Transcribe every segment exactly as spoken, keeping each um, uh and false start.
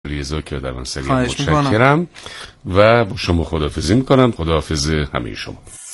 ریزا که در آن سری متشکرم و با شما خداحافظی میکنم. خداحافظ همه شما.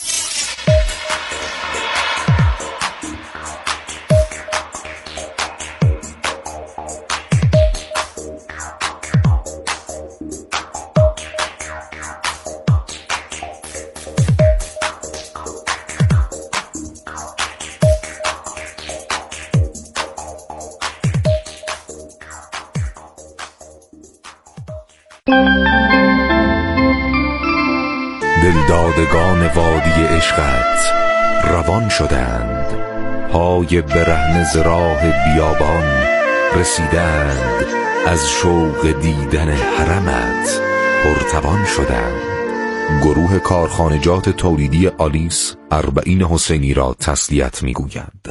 دلدادگان وادی عشقت روان شدند، پای برهنه ز راه بیابان رسیدند، از شوق دیدن حرمت پرتوان شدند. گروه کارخانجات تولیدی آلیس اربعین حسینی را تسلیت میگویند.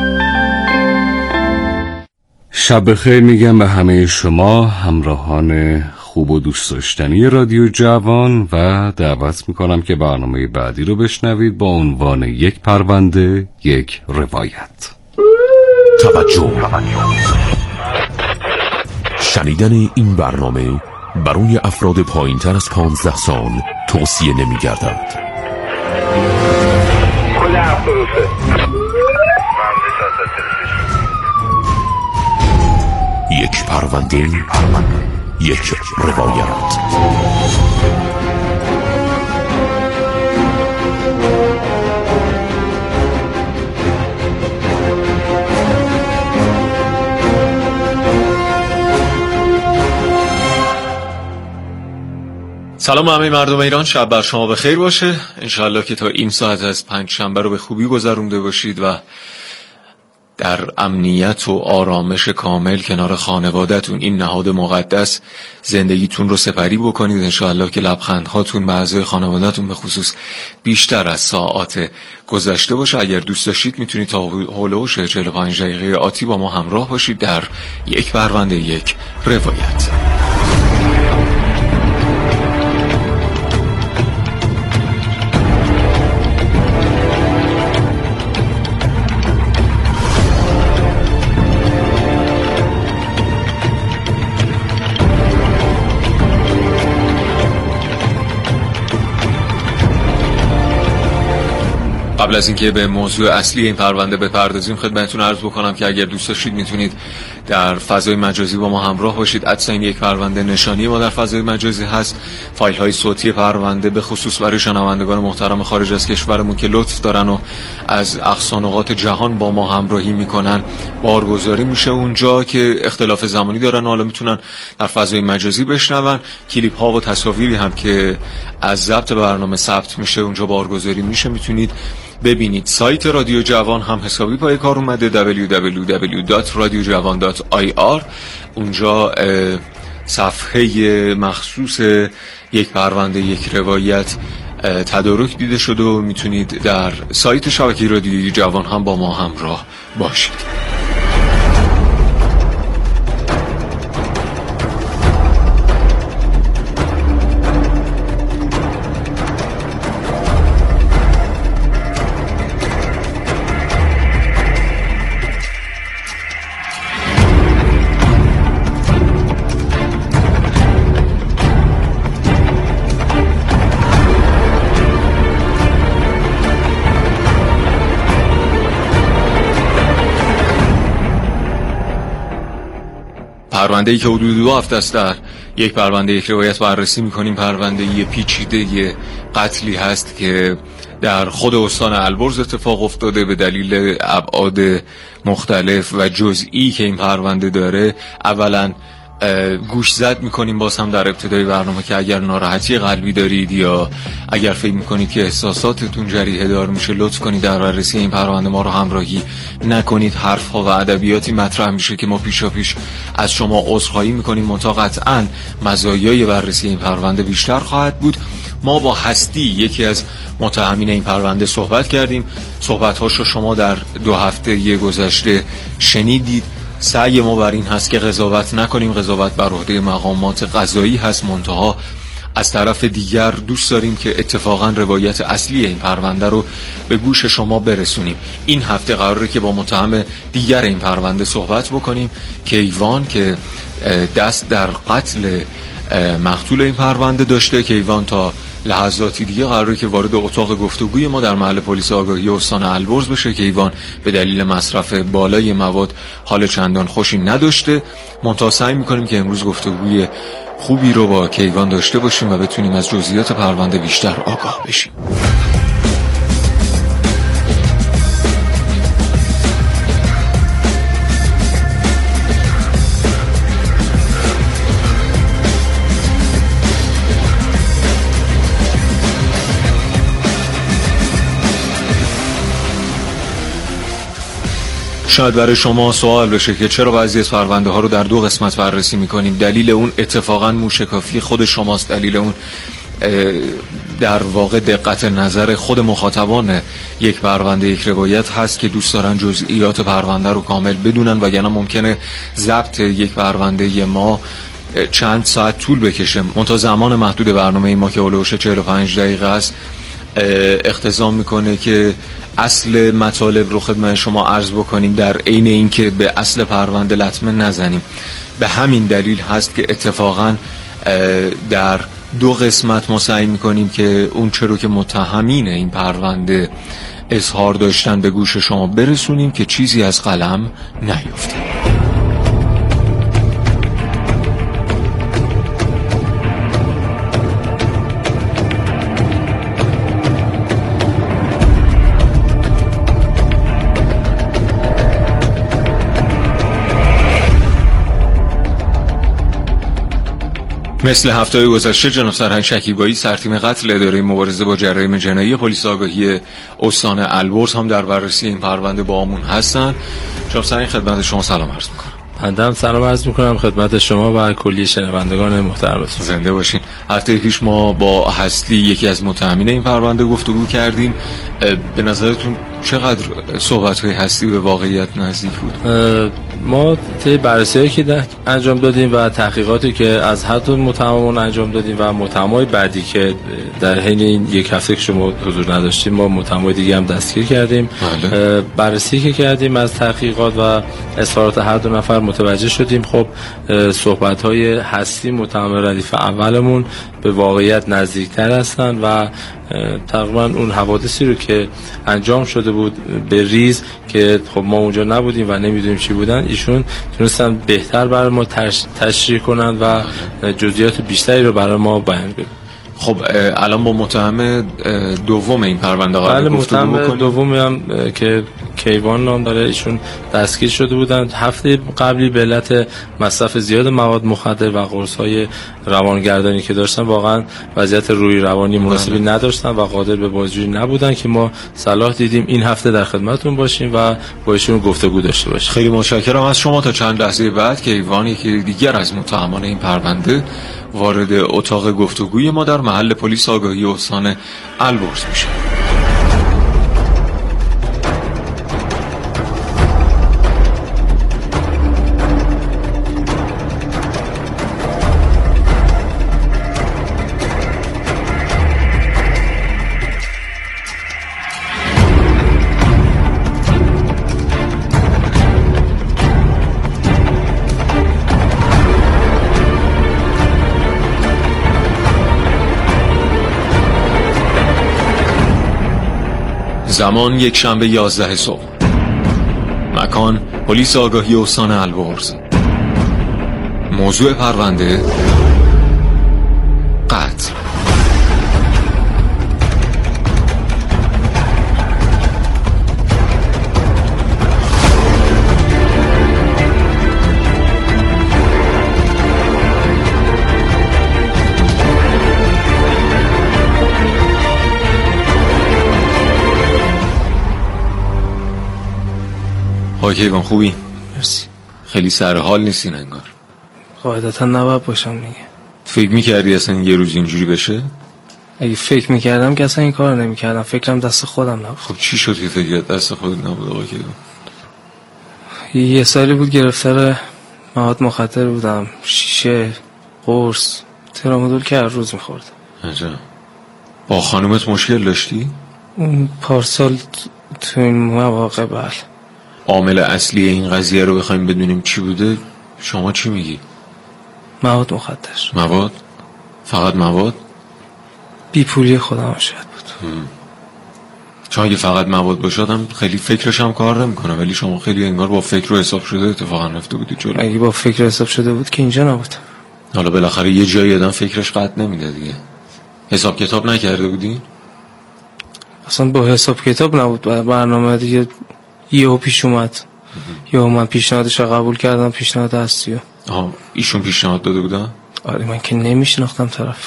شب بخیر میگم به همه شما همراهان خوب و دوست داشتنی رادیو جوان و دعوت میکنم که برنامه بعدی رو بشنوید با عنوان یک پرونده یک روایت. توجه، شنیدن این برنامه برای افراد پایین تر از پانزده سال توصیه نمی گردد. یک پرونده یک روایت. سلام همه مردم ایران، شب بر شما بخیر باشه. انشاءالله که تا این ساعت از پنج شنبه رو به خوبی گذرونده باشید و در امنیت و آرامش کامل کنار خانواده‌تون، این نهاد مقدس، زندگیتون رو سپری بکنید. انشاءالله که لبخندهاتون به اعضای خانواده‌تون به خصوص بیشتر از ساعات گذشته باشه. اگر دوست داشتید میتونید تا هولوش چهل و پنج دقیقه آتی با ما همراه باشید در یک پرونده یک روایت. قبل از اینکه به موضوع اصلی این پرونده بپردازیم خدمتتون عرض بکنم که اگر دوست داشتید میتونید در فضای مجازی با ما همراه باشید. ادساین یک پرونده نشانی ما در فضای مجازی هست. فایل های صوتی پرونده به خصوص برای شنوندگان محترم خارج از کشورمون که لطف دارن و از اقصا نقاط جهان با ما همراهی میکنن بارگذاری میشه اونجا، که اختلاف زمانی دارن حالا میتونن در فضای مجازی بشنون. کلیپ ها و تصاویری هم که از ضبط برنامه ثبت میشه اونجا بارگذاری میشه، میتونید ببینید. سایت رادیو جوان هم حسابی پای کار اومده، دبلیو دبلیو دبلیو دات رادیو جوان دات آی آر. اونجا صفحه مخصوص یک پرونده یک روایت تدارک دیده شده و میتونید در سایت شبکه رادیو جوان هم با ما همراه باشید. پرونده‌ای که حدود دو هفته است در یک پرونده یک روایت بررسی می‌کنیم. پرونده‌ای پیچیده قتلی هست که در خود استان البرز اتفاق افتاده به دلیل ابعاد مختلف و جزئی که این پرونده داره. اولا گوش زد میکنیم باز هم در ابتدای برنامه که اگر ناراحتی قلبی دارید یا اگر فکر میکنید که احساساتتون جریحه دار میشه، لطف کنید در بررسی این پرونده ما رو همراهی نکنید. حرف ها و ادبیاتی مطرح میشه که ما پیشا پیش از شما عذرخواهی میکنیم، منتها قطعاً مزایای بررسی این پرونده بیشتر خواهد بود. ما با هستی یکی از متهمین این پرونده صحبت کردیم. صحبت‌هاش رو شما در دو هفته گذشته شنیدید. سعی ما بر این هست که قضاوت نکنیم، قضاوت بر عهده مقامات قضایی هست، منتها از طرف دیگر دوست داریم که اتفاقا روایت اصلی این پرونده رو به گوش شما برسونیم. این هفته قراره که با متهم دیگر این پرونده صحبت بکنیم، کیوان، که دست در قتل مقتول این پرونده داشته. کیوان تا لحظاتی دیگه قراره که وارد اتاق گفتگوی ما در محل پلیس آگاهی استان البرز بشه. کیوان به دلیل مصرف بالای مواد حال چندان خوشی نداشته. منتها سعی میکنیم که امروز گفتگوی خوبی رو با کیوان داشته باشیم و بتونیم از جزئیات پرونده بیشتر آگاه بشیم. شاید برای شما سوال بشه که چرا بعضی از پرونده ها رو در دو قسمت بررسی میکنیم. دلیل اون اتفاقا موشکافی خود شماست. دلیل اون در واقع دقت نظر خود مخاطبان یک پرونده، یک روایت هست که دوست دارن جزئیات پرونده رو کامل بدونن، وگرنه ممکنه ضبط یک پرونده ما چند ساعت طول بکشه. منتها زمان محدود برنامه ما که اولوش چهل و پنج دقیقه است اقتضا میکنه که اصل مطالب رو خدمت شما عرض بکنیم در عین اینکه به اصل پرونده لطمه نزنیم. به همین دلیل هست که اتفاقا در دو قسمت ما سعی میکنیم که اون چرا که متهمین این پرونده اظهار داشتن به گوش شما برسونیم که چیزی از قلم نیفته. مثل هفته گذشته جناب سرهنگ شکیبایی، سرتیم قتل اداره مبارزه با جرایم جنایی پلیس آگاهی استان البرز هم در بررسی این پرونده با همون هستن. جناب سرهنگ خدمت شما سلام عرض میکنم. بنده سلام عرض میکنم خدمت شما و کلی شنوندگان محترم. زنده باشین. هفته پیش ما با هستی یکی از متهمین این پرونده گفتگو کردیم. به نظرتون چقدر صحبت‌های هستی به واقعیت نزدیک بود؟ ما طی بررسی‌هایی که انجام دادیم و تحقیقاتی که از حد متهمون انجام دادیم و متهمای بعدی که در حین این یک هفته که شما حضور نداشتیم ما متهمای دیگه هم دستگیر کردیم. بله. بررسی که کردیم از تحقیقات و اظهارات هر دو نفر متوجه شدیم خب صحبت‌های هستی متهم ردیف اولمون به واقعیت نزدیکتر هستن و تقریبا اون حوادثی رو که انجام شده بود به ریز که خب ما اونجا نبودیم و نمیدونیم چی بودن، ایشون تونستن بهتر برای ما تشریح کنن و جزئیات بیشتری رو برای ما بیان کنن. خب الان با متهم دوم این پرونده قرار گفتگو بکنیم. متهم دومی هم که کیوان نام داره، ایشون دستگیر شده بودن هفته قبلی به علت مصرف زیاد مواد مخدر و قرص‌های روانگردانی که داشتن. واقعا وضعیت روحی روانی مناسبی نداشتن و قادر به بازجویی نبودن که ما صلاح دیدیم این هفته در خدمتتون باشیم و با ایشون گفتگو داشته باشیم. خیلی متشکرم از شما. تا چند لحظه بعد کیوان یکی دیگر از متهمان این پرونده وارد اتاق گفتگوی ما در محل پلیس آگاهی استان البرز میشه. زمان یک شنبه یازده صبح. مکان پلیس آگاهی استان البرز. موضوع پرونده قتل. آقای کیوان خوبی؟ مرسی. خیلی سر حال نیستین انگار. قاعدتا نباید باشم دیگه. فکر میکردی اصلا یه روز اینجوری بشه؟ اگه فکر میکردم که اصلا این کار نمیکردم. فکرم دست خودم نبود. خب چی شد که فکرت دست خودت نبود آقای کیوان؟ یه سالی بود گرفتار مواد مخدر بودم. شیشه، قرص، ترامادول که هر روز میخوردم. عجب. با خانومت مشکل داشتی؟ اون پارسال تو این مواقع بله. عامل اصلی این قضیه رو بخوایم بدونیم چی بوده، شما چی میگی؟ مواد مخدر. مواد؟ فقط مواد؟ بی پولی خودم شاید بود. هم. چون اگه فقط مواد باشدم خیلی فکرش هم کار نمیکنه، ولی شما خیلی انگار با فکر و حساب شده اتفاقا رفته بودی جلو. اگه با فکر حساب شده بود که اینجا نبود. حالا بالاخره یه جایی آدم فکرش قطع نمیده دیگه. حساب کتاب نکرده بودی؟ اصلا با حساب کتاب نبود، برنامه دیگه یهو پیش اومد. یهو من پیشنهادش رو قبول کردم، پیشنهاد اصلیو. آها، ایشون پیشنهاد داده بودن؟ آره من که نمیشناختم طرف.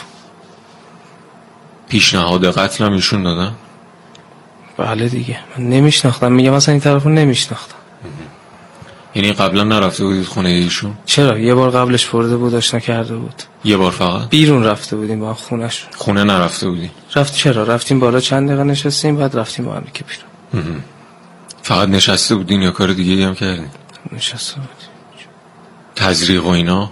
پیشنهاد قتل هم ایشون دادن؟ بله دیگه من نمیشناختم، میگم مثلا این طرفو نمیشناختم. یعنی قبلا نرفته بودید خونه ایشون؟ چرا؟ یه بار قبلش برده بود، آشنا کرده بود. یه بار فقط؟ بیرون رفته بودیم با خونه‌شون. خونه نرفته بودی؟ رفت چرا؟ رفتیم بالا چند دقیقه نشستیم، بعد رفتیم با هم که بیرون. فقط نشسته بودین یا کار دیگه هم کردین؟ نشسته بودیم. تزریق و اینا؟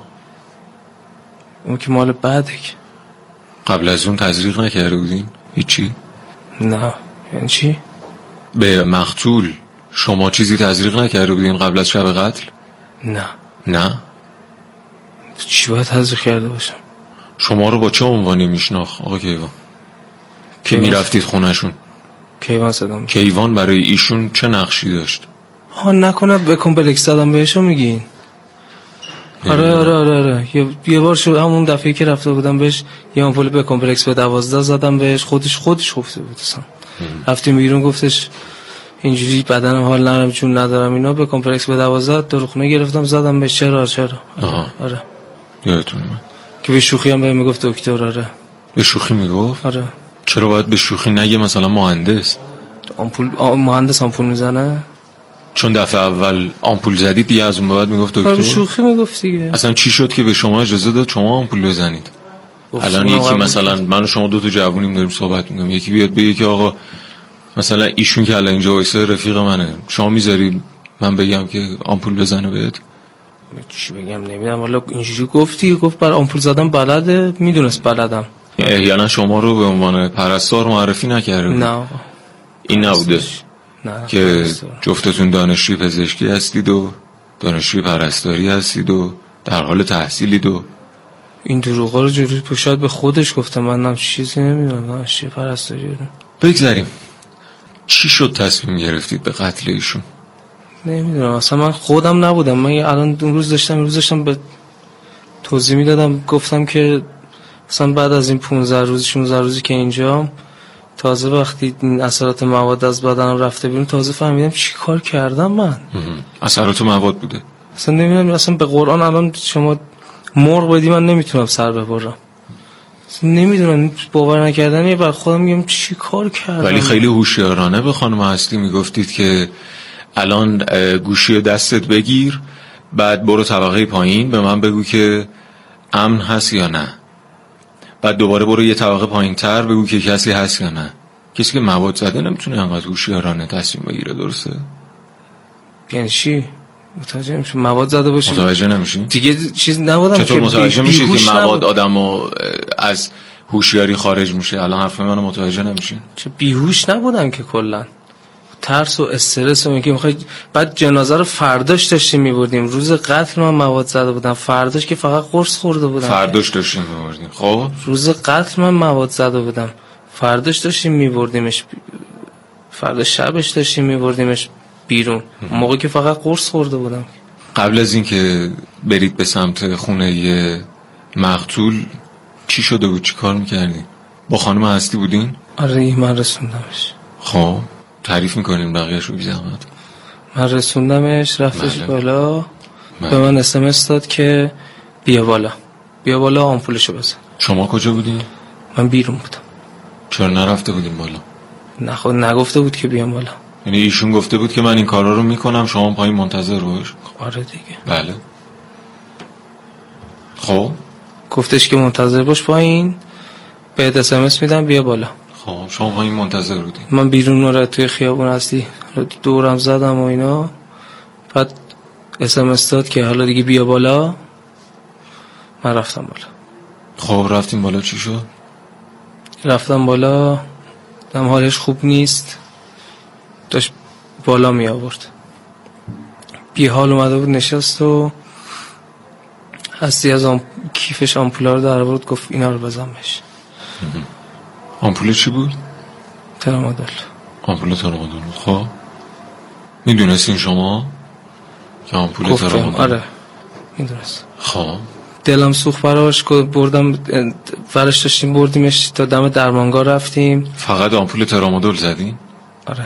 اون که مال بعده که. قبل از اون تزریق نکرده بودین؟ هیچی؟ نه. یعنی چی؟ به مقتول شما چیزی تزریق نکرده بودین قبل از شب قتل؟ نه. نه؟ چی باید تزریق کرده باشم؟ شما رو با چه عنوانی میشناخت آقا کیوان؟ که میرفتید خونهشون؟ کیوان صدام. کیوان برای ایشون چه نقشی داشت؟ ها نکنه به کمپلکس دادم بهشو میگین؟ آره آره آره آره یه, یه بار شد همون دفعه که رفته بودم بهش یه آمپول به کمپلکس به دوازده زدم بهش، خودش خودش خفته بود اصلا. رفتیم بیرون گفتش اینجوری بدنم حال ندارم چون ندارم اینا، به کمپلکس به دوازده داروخونه گرفتم زدم بهش. چرا چرا؟ آها. آره یادتونه من که به شوخی هم بهم میگفت دکتر. آره به شوخی میگفت؟ آره. چرا باید به شوخی نگه مثلا مهندس؟ آمپول آ... مهندس آمپول میزنه؟ چون دفعه اول آمپول زدید دیگه از اون بعد میگفت دکتر؟ آره شوخی میگفت دیگه. اصلا چی شد که به شما اجازه داد شما آمپول بزنید؟ الان یکی مثلا من و شما دو تا جوونیم داریم صحبت میکنیم، یکی بیاد بگه که آقا مثلا ایشون که الان اینجا وایسه رفیق منه، شما میذاری من بگم که آمپول بزنه بهت؟ چی بگم نمیدونم والا. اینجوری گفتی، گفت بر آمپول زدم بلده، میدونست بلدم. احیانا شما رو به عنوان پرستار معرفی نکرده بود؟ نه این نبوده نه که جفتتون دانشجوی پزشکی هستید و دانشجوی پرستاری هستید و در حال تحصیلید و این دروغا رو جوری پشت به خودش گفتم. من هم چیزی نمیدونم دانشجوی پرستاری رو. بگذاریم. چی شد تصمیم گرفتید به قتل ایشون؟ نمیدونم اصلا من خودم نبودم. من الان اون روز داشتم روز داشتم به توضیح میدادم، گفتم که مثلا بعد از این پانزده روز شانزده روزی که اینجام تازه وقتی این اثرات مواد از بدنم رفته بیرون تازه فهمیدم چی کار کردم من. اثرات مواد بوده؟ اصلا نمیدونم. اصلا به قرآن الان شما مرغ بدی من نمیتونم سر ببرم. نمیدونم باور نکردنیه. بر خودم میگم چی کار کردم. ولی خیلی هوشیارانه به خانم هستی میگفتید که الان گوشی دستت بگیر، بعد برو طبقه پایین به من بگو که امن هست یا نه، بعد دوباره برو یه طبقه پایین تر بگو که کسی هست یا نه. کسی که مواد زده نمیتونه انقدر هوشیارانه تصمیم بگیره، درسته؟ یعنی چی؟ متوجه نمیشم مواد زده باشه. متوجه نمیشی؟ دیگه چیز نبودم که چطور متوجه میشی که مواد نبود. آدمو از هوشیاری خارج میشه؟ الان حرف منو متوجه نمیشین؟ چه بیهوش نبودم که کلا ترس و استرس و اینکه میخوای. بعد جنازه رو فرداش داشتیم میبردیم، روز قتل من مواد زده بودم، فرداش که فقط قرص خورده بودم. فرداش داشتیم میبردیم. خب روز قتل من مواد زده بودم، فرداش داشتیم میبردیمش، فردا شبش داشتیم میبردیمش بیرون، موقعی که فقط قرص خورده بودم. قبل از این که برید به سمت خونه مقتول چی شده بود؟ چی کار میکردین؟ با خانم هستی بودین؟ آره من رسوندمش. خب تعریف میکنیم بقیه‌اش رو بی زحمت. من رسوندمش، رفتش بله. بالا. بله. به من اس ام اس داد که بیا بالا بیا بالا آمپولشو بزن. شما کجا بودین؟ من بیرون بودم. چرا نرفته بودین بالا؟ نه خود نگفته بود که بیام بالا. یعنی ایشون گفته بود که من این کارا رو میکنم شما پایین منتظر باش؟ آره دیگه. بله. خب گفتش که منتظر باش پایین، بهت اس ام اس میدم بیا بالا. خب شما پایین منتظر بودین؟ من بیرون رو توی خیابون اصلی دورم زدم و اینا، بعد اس ام اس داد که حالا دیگه بیا بالا. من رفتم بالا. خب رفتیم بالا، چی شد؟ رفتم بالا، دم حالش خوب نیست، داشت بالا می آورد، بی حال اومده بود نشست و هستی از آم... کیفش آمپولا رو در آورد، گفت اینا رو بزن بهش. آمپول چی بود؟ ترامادول. آمپول ترامادول بود. خب میدونستین شما که آمپول ترامادول؟ آره میدونست. خب دلم سوخت براش، بردم ورش داشتیم بردیمش تا دم درمانگاه رفتیم. فقط آمپول ترامادول زدین؟ آره.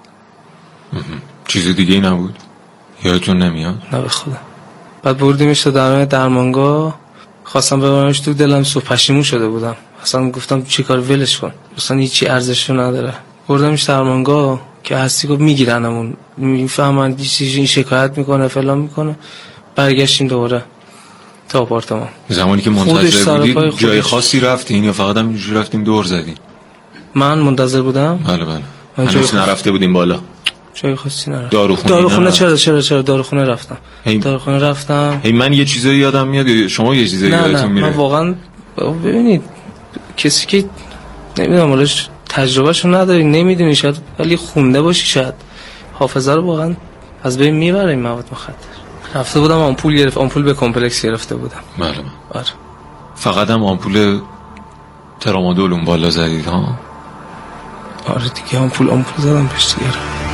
چیز دیگه ای نبود؟ یادتون نمیاد؟ نه به خدا. بعد بردیمش تا دم درمانگاه، خواستم ببرمش تو، دلم سوخت، پشیمون شده بودم اصلا، گفتم چیکار، ولش کن اصلا هیچی ارزشی نداره. بردمش درمانگاه که هستی گفت میگیرنمون، میفهمن این شکایت میکنه فلان میکنه. برگشتیم دوباره تا آپارتمان. زمانی که منتظر بودید جای خاصی رفتین یا فقط هم اینجوری رفتین دور زدین؟ من منتظر بودم. بله بله. هنوز نرفته بودیم بالا؟ جای خاصی نرفتم. داروخونه؟ داروخونه چرا چرا چرا داروخونه رفتم. هی... داروخونه رفتم. هی من یه چیزایی یادم میاد، شما یه چیزایی یادتون میره؟ نه من واقعا ببینید کسی که نمیدونم ولش تجربهشو نداری، نمیدونی، شاید ولی خونده باشی، شاید حافظه رو واقعا از بین میبره این مواد مخدر. رفته بودم آمپول گرفت، آمپول به کمپلکس گرفته بودم. بله. آره. فقط هم آمپول ترامادول اون بالا زدید ها؟ آره دیگه آمپول آمپول زدم بهش دیگه.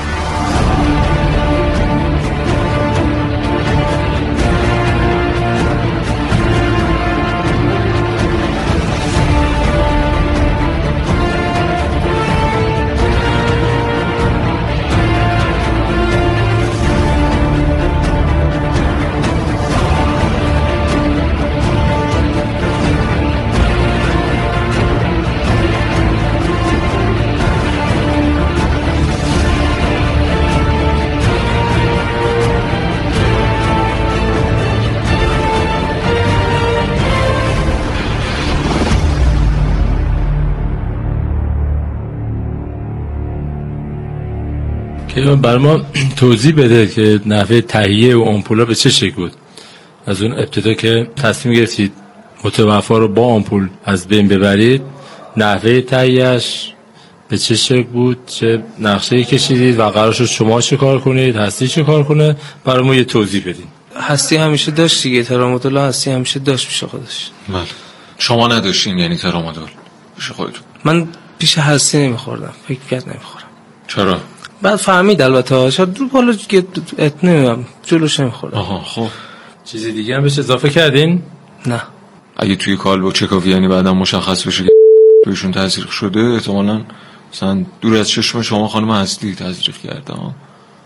که بر ما توضیح بده که نحوه تهیه و آمپولا به چه شکل بود، از اون ابتدا که تصمیم گرفتید متوفا رو با آمپول از بین ببرید، نحوه تهیهش به چه شکل بود، چه نقشه‌ای کشیدید و قرار شد شما چه کار کنید، هستی چه کار کنه، برای ما یه توضیح بدین. هستی همیشه داشت دیگه، ترامادول هستی همیشه داشت پیش خودش. بله. شما نداشتین یعنی ترامادول پیش خودتون؟ من پیش هستی نمیخوردم، فکر کرد نمیخورم. چرا؟ بعد فهمید البته، شاید دو بالا که نمیدونم جلوش نمیخوردم. آها خب چیزی دیگه هم بهش اضافه کردین؟ نه. اگه توی کالبد چکاوی یعنی بعدا مشخص بشه که تویشون تزریق شده، احتمالاً مثلا دور از چشم شما خانم هستی تزریق کرده ها؟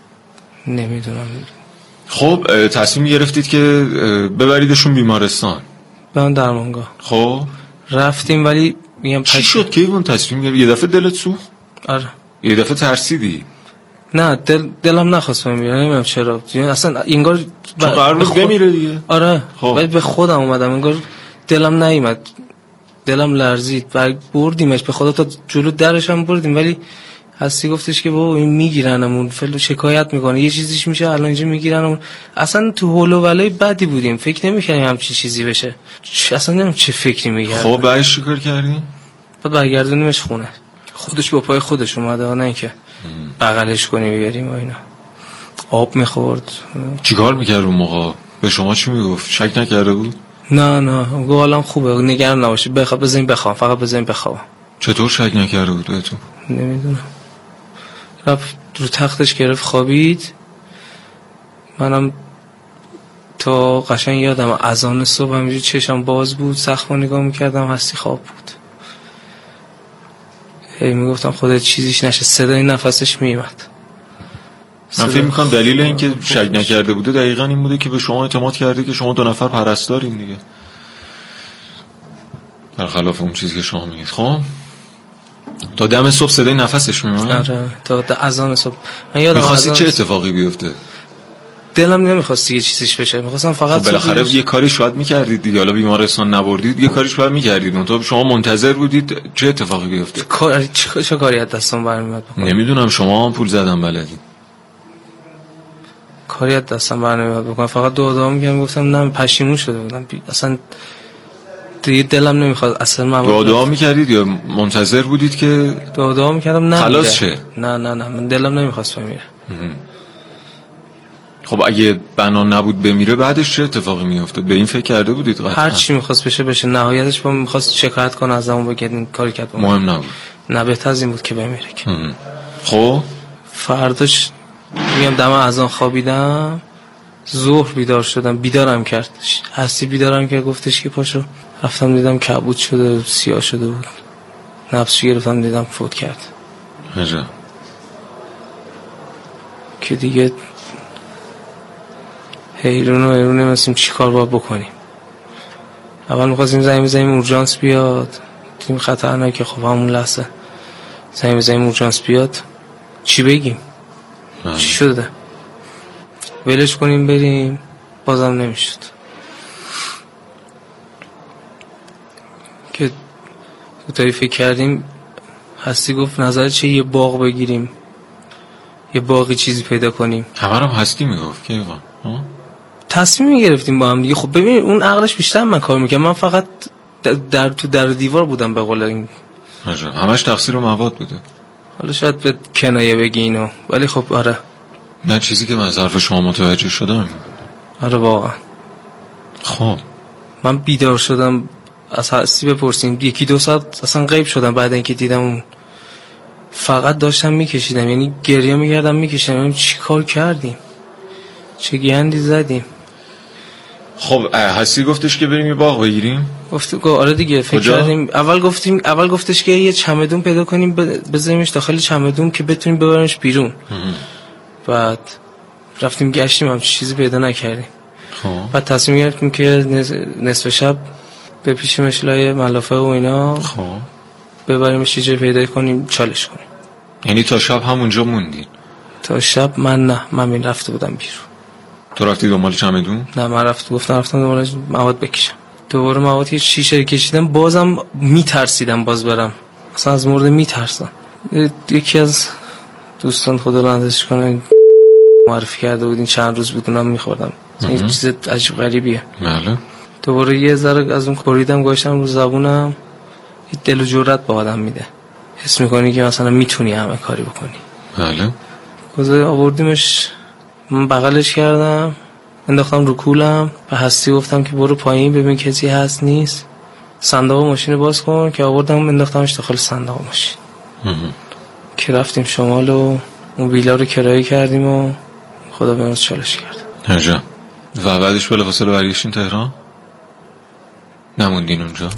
نمیدونم. خب تصمیم گرفتید که ببریدشون بیمارستان؟ من درمانگاه. خب رفتیم ولی میگم چی شد که اون تصمیم گرفت؟ یه دفعه دلت سوخت؟ آره. یه دفعه ترسیدی؟ نه دل دلم نخواست بمیره، نمیدونم چرا، اصلا انگار ب... چون قرار بود بمیره دیگه. آره ولی به خودم اومدم، انگار دلم نیومد، دلم لرزید و بردیمش به خدا تا جلو درش هم بردیم، ولی هستی گفتش که بابا این میگیرنمون، فلو شکایت میکنه، یه چیزیش میشه الان اینجا میگیرنمون. اصلا تو هول و ولای بدی بودیم، فکر نمیکنیم همچین چیزی بشه، اصلا نمیدونم چه فکری میگردن. خب بعدش چیکار کردین؟ بعد برگردونیمش خونه، خودش با پای خودش اومده، نه اینکه بغلش کنی بیاریم و اینا. آب میخورد. چیکار میکرد اون موقع؟ به شما چی میگفت؟ شک نکرده بود؟ نه نه گفت حالم خوبه، نگران نباشید، بخواب بزنین بخوام، فقط بزنین بخوام. چطور شک نکرده بود بهتون؟ نمیدونم، رفت رو تختش گرفت خوابید. منم تا قشنگ یادم اذان صبح همینجوری چشم باز بود، سقف نگاه میکردم، هستی خواب بود. هی میگفتم خودت چیزیش نشه، صدای نفسش میومد. من فکر میکنم دلیل این که شک نکرده بوده دقیقا این بوده که به شما اعتماد کرده که شما دو نفر پرستارین دیگه، برخلاف اون چیزی که شما میگید. خب تا دم صبح صدای نفسش میومد؟ آره تا اذان صبح. من یادم میخواستی چه اتفاقی بیفته؟ دلم نمیخواست یه چیزیش بشه، میخواستم فقط خب بالاخره یه کاری شاید میکردید دیگه، حالا بیمارستان نبردید یه کاری شاید میکردید، اون شما منتظر بودید چه اتفاقی بیفته. کار چه, چه کاری از دستم برمیاد بکنم؟ نمیدونم، شما هم پول زدن بلدید. کاری از دستم برنمیاد بکنم، فقط دو دعا میگم، گفتم نه پشیمون شده بودم، اصلا دیگه دلم نمیخواد اصلا. من دعا دعا میکردید یا منتظر بودید که دعا دعا میکردم نه خلاص شه؟ نه نه نه من دلم نمیخواست بمیره. خب اگه بنا نبود بمیره بعدش چه اتفاقی میافتاد؟ به این فکر کرده بودید؟ قطعا هر چی میخواست بشه بشه. نهایتش با میخواست شکایت کنه از همون بگید این کاری کرد مهم نبود. نه بهتر از این بود که بمیره. خب فرداش میگم دم از آن خوابیدم، ظهر بیدار شدم، بیدارم کرد هستی بیدارم که گفتش که پاشو. رفتم دیدم کبود شده، سیاه شده بود، نفس گرفتم دیدم فوت کرد. عجب. که دیگه حیرون و حیرون نمیستیم چی کار باید بکنیم. اول میخواستیم زنگ بزنیم اورژانس بیاد، دیدیم خطرناکه. خب همون لحظه زنگ بزنیم اورژانس بیاد چی بگیم؟ آه. چی شده؟ ولش کنیم بریم؟ بازم نمیشد. که کوتاهی فکر کردیم، هستی گفت نظر چه یه باغ بگیریم، یه باقی چیزی پیدا کنیم. همه هم هستی میگفت که ایوان تصمیم میگرفتیم با هم دیگه. خب ببین اون عقلش بیشتر من کار میکنم، من فقط در, در تو در دیوار بودم به قول این. همش تقصیر و مواد بوده. حالا شاید به کنایه بگی اینو، ولی خب آره نه چیزی که من از حرف شما متوجه شدم. آره واقعا. خب من بیدار شدم از هستی بپرسیم، یکی دو ساعت اصلا غیب شدم. بعد اینکه دیدم اون فقط داشتم میکشیدم، یعنی گریه میکردم میکشیدم. چی کار کردیم، چه گندی زدیم. خب هستی گفتش که بریم یه باغ بگیریم. گفت آره دیگه فکر کردیم. اول گفتیم اول گفتش که یه چمدون پیدا کنیم بذاریمش داخل چمدون که بتونیم ببریمش بیرون. بعد رفتیم گشتیم هم چیزی پیدا نکردیم. خب بعد تصمیم گرفتیم که نصف شب بپیشیمش لای ملافه و اینا. خب ببریمش چیزی پیدا کنیم چالش کنیم. یعنی تا شب همونجا موندین؟ تا شب من نه، من می رفته بودم بیرون. تو رفتی دنبال چمدون؟ نه من رفت گفتم رفتم دنبال مواد بکشم. دوباره مواد که شیشه کشیدم بازم میترسیدم باز برم، اصلا از مورد میترسم. یکی از دوستان خدا رحمتش کنه معرفی کرده بود، این چند روز بود اونم میخوردم. این چیز عجیب غریبیه. بله. دوباره یه ذره از اون کوریدم گوشتم رو زبونم. این دل و جرأت به آدم میده، حس میکنی که مثلا میتونی همه کاری بکنی. بله. گذاری آوردیمش، من بغلش کردم انداختم رو کولم، به هستی گفتم که برو پایین ببین کسی هست نیست، صندوق ماشین باز کن. که آوردم انداختمش داخل صندوق ماشین. که رفتیم شمال و اون ویلا رو کرایه کردیم و خدا بیامرز چالش کرد. عجب. و بعدش بلافاصله برگشتین تهران؟ نموندین اونجا؟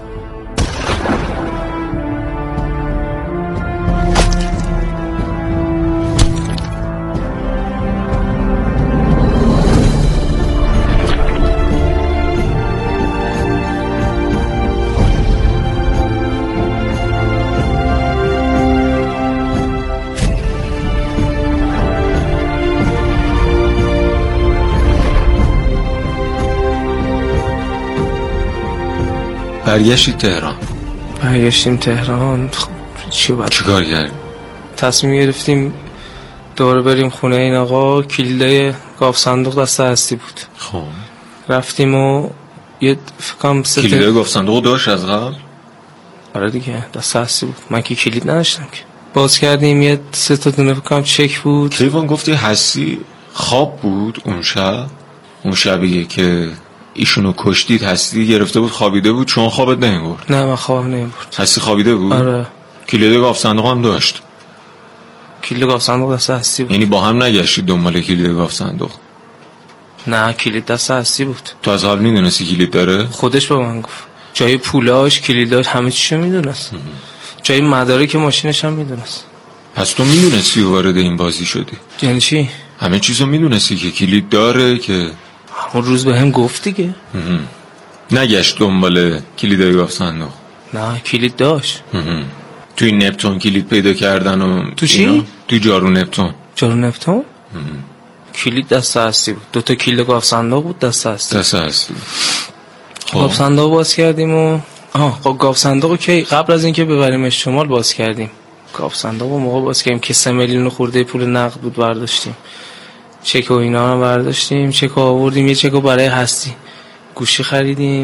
برگشتید تهران؟ برگشتیم تهران. خب چی باید چی کار کردیم؟ تصمیم گرفتیم دوباره بریم خونه این آقا. کلیدای گاف صندوق دست هستی بود. خب رفتیم و یه فکرم سه کلیدای گاف صندوق داشت از قبل؟ آره دیگه دست هستی بود، من که کلید نداشتم که. باز کردیم یه سه تا دونه فکرم چک بود. کیوان گفتی هستی خواب بود اون شب؟ اون شبیه که ایشونو کشتید هستی گرفته بود خوابیده بود، چون خوابت نمیبرد؟ نه من خوابم نمیبرد. هستی خوابیده بود؟ آره. کلید گاف صندوق هم داشت؟ کلید گاف صندوق دست هستی بود. یعنی با هم نگشتید دنبال کلید گاف صندوق؟ نه کلید دست هستی بود. تو از قبل میدونستی کلید داره؟ خودش با من گفت. جای پولاش، کلیداش، همه چیشو میدونست. جای مدارک ماشینش هم میدونست. پس تو میدونستی وارد این بازی شدی؟ یعنی چی؟ همه چیزو میدونستی که کلید داره، که همون روز به هم گفت دیگه. نگشت دنبال کلیدای گاف صندوق؟ نه کلید داشت. توی نپتون کلید پیدا کردن و تو چی؟ توی جارو نپتون. جارو نپتون؟ کلید دست هستی بود. دو تا کلید گاف صندوق بود دست هستی. دست هستی. گاف صندوق باز کردیم و آها خب گاف صندوقو که قبل از اینکه ببریمش شمال باز کردیم. گاف صندوقو موقع باز کردیم که سه میلیون خورده پول نقد بود برداشتیم. چک و اینا رو برداشتیم، چک آوردیم، یه چکو برای هستی گوشی خریدیم.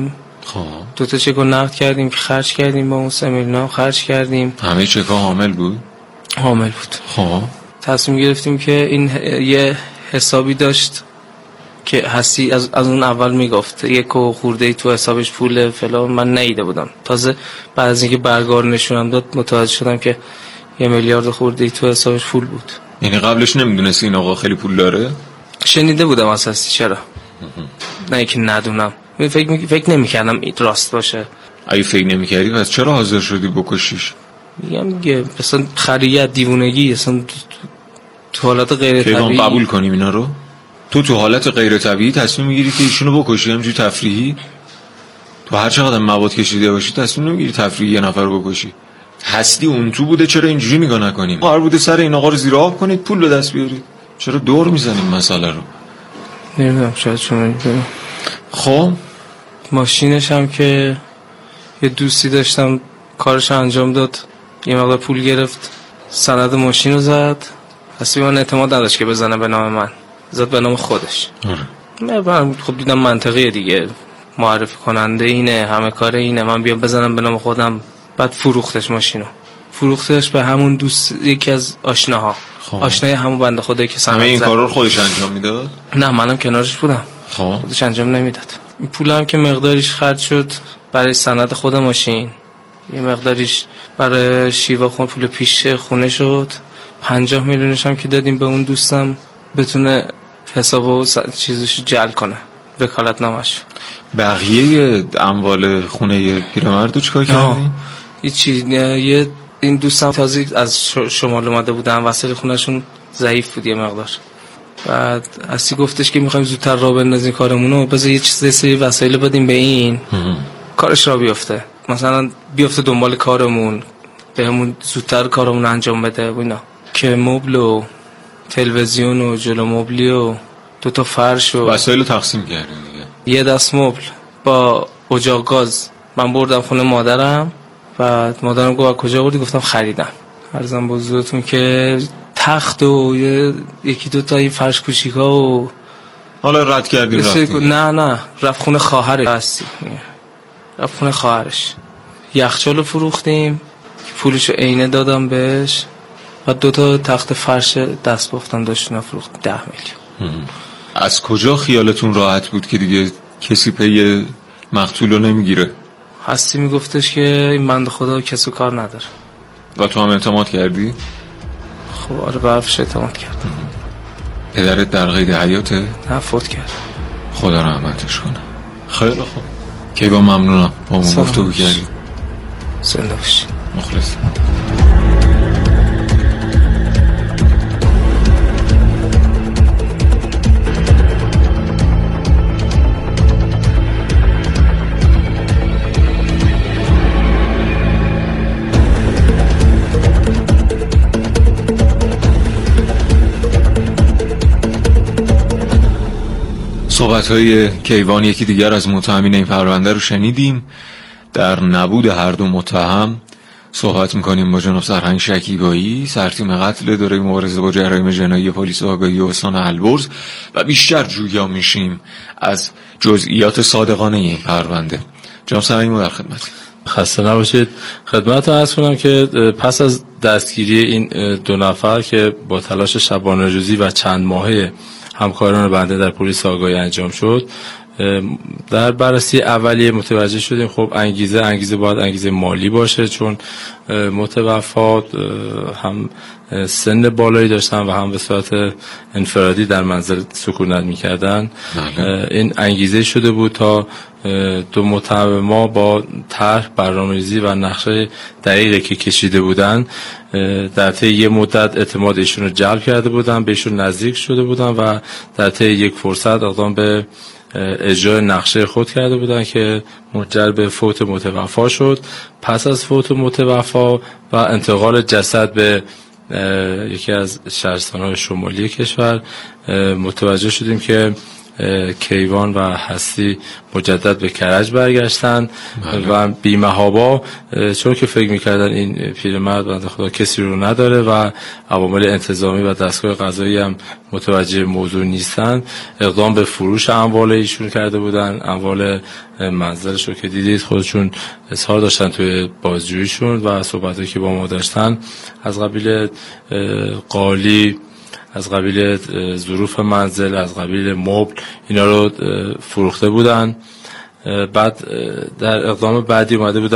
خب دو تا چک رو نقد کردیم که خرج کردیم، با اون سه میلیون خرج کردیم. همه چک ها حامل بود؟ حامل بود. خب تصمیم گرفتیم که این یه حسابی داشت که هستی از, از اون اول میگفت یک و خورده ای تو حسابش پول فلان، من نیده بودم. تازه بعد از اینکه برگار نشونم داد متوجه شدم که یه میلیارد خورده ای تو حسابش پول بود. یعنی قبلش نمیدونستی این آقا خیلی پول داره؟ شنیده بودم اساسی. چرا؟ نه که ندونم، فکر فکر نمی‌کردم این راست باشه. اگه فکر نمی‌کردی پس چرا حاضر شدی بکشیش؟ میگم دیگه اصلا خریت دیوونگی، اصلا تو حالت غیر طبیعی قبول کنیم اینا رو. تو تو حالت غیر طبیعی تصمیم میگیری که ایشونو بکشی همینجوری تفریحی؟ تو هر چقدر مواد کشیده باشی تصمیم نمیگیری تفریحی یه نفر رو بکشی. هستی اون تو بوده، چرا اینجوری نگاه نکنیم؟ قرار بوده سر این آقا رو زیر آب کنید، پول به دست بیارید. چرا دور میزنیم مسئله رو؟ نمیدونم، شاید شما نمیدونم. خب ماشینش هم که یه دوستی داشتم کارش انجام داد، یه مقدار پول گرفت، سند ماشین رو زد. اصلا من اعتماد نداشت که بزنه به نام من، زد به نام خودش. آره. من خب دیدم منطقیه دیگه، معرفی کننده اینه، همه کار اینه، من بیام بزنم به نام خودم. بعد فروختش ماشینو، فروختش به همون دوست، یکی از آشناها. خب. آشنای همون بنده خدایی که سند زد. همه این کارا رو خودش انجام میداد؟ نه منم کنارش بودم. خب خودش انجام نمیداد. این پولم که مقداریش خرج شد برای سند خود ماشین، یه مقداریش برای شیوا خون پول پیش خونه شد. پنجاه میلیونش هم که دادیم به اون دوستم بتونه حساب و چیزش جل کنه، وکالت نامش. بقیه اموال خونه پیرمردو چیکار کردی؟ هیچی. یه این دوستم تازه از شمال اومده بودن، وسایل خونهشون ضعیف بود یه مقدار. بعد اسی گفتش که میخوایم زودتر راه بندازیم کارمونو، بذار یه چیز سری وسایل بدیم به این کارش را بیفته، مثلا بیفته دنبال کارمون، بهمون زودتر کارمون انجام بده و اینا. که مبل و تلویزیون و جلو مبلی و دو تا فرش و وسایل تقسیم کردیم دیگه. یه دست مبل با اجاق گاز من بردم خونه مادرم. بعد مادرم گفت کجا بردی؟ گفتم خریدم. عرضم بزرگتون که تخت و یکی دو تا این فرش کوچیکا و حالا رد کردیم رفتی؟ نه نه رفت خونه خواهرش. هستی رفت خونه خواهرش. یخچالو فروختیم، پولشو عینه دادم بهش. و دو تا تخت فرش دست بافتن داشتن فروخت ده میلیون. از کجا خیالتون راحت بود که دیگه کسی پی مقتولو نمیگیره؟ هستی میگفتش که این بنده خدا کسی کار نداره. و تو هم اعتماد کردی؟ خب آره به حرفش اعتماد کردم. پدرت در قید حیاته؟ نه فوت کرد. خدا رحمتش کنه. خیلی خوب. که با ممنونم با اون گفتگو کردی. زنده باشی. مخلص. صحبت‌های کیوان یکی دیگر از متهمین این پرونده رو شنیدیم. در نبود هر دو متهم صحبت می‌کنیم با جناب سرهنگ شکیبایی، سرتیم قتل دوره مبارزه با جرایم جنایی پلیس آگاهی استان البرز، و بیشتر جویا میشیم از جزئیات صادقانه این پرونده. جناب سرهنگ ما در خدمت. خسته نباشید. خدمت رو عرض کنم که پس از دستگیری این دو نفر که با تلاش شبانه روزی و چند ماهه همکاران بنده در پلیس آگاهی انجام شد، در بررسی اولیه متوجه شدیم خب انگیزه انگیزه باید انگیزه مالی باشه، چون متوفات هم سن بالایی داشتن و هم به صورت انفرادی در منزل سکونت میکردن. این انگیزه شده بود تا دو متهم ما با طرح برنامه‌ریزی و نقشه دقیقی که کشیده بودن در طی یک مدت اعتماد ایشون رو جلب کرده بودن، بهشون نزدیک شده بودن و در طی یک فرصت اقدام به اجرای نقشه خود کرده بودن که منجر به فوت متوفا شد. پس از فوت متوفا و انتقال جسد به یکی از شهرستان‌های شمالی کشور متوجه شدیم که کیوان و هستی مجدد به کرج برگشتن و بی‌محابا چون که فکر میکردن این پیرمرد بنده خدا کسی رو نداره و عوامل انتظامی و دستگاه قضایی هم متوجه موضوع نیستن، اقدام به فروش اموال ایشون کرده بودن. اموال منزلش رو که دیدید خودشون اظهار داشتن توی بازجوییشون و صحبتی که با ما داشتن از قبیل قالی، از قبیل ظروف منزل، از قبیل مبل اینا رو فروخته بودن. بعد در اقدام بعدی اومده بودن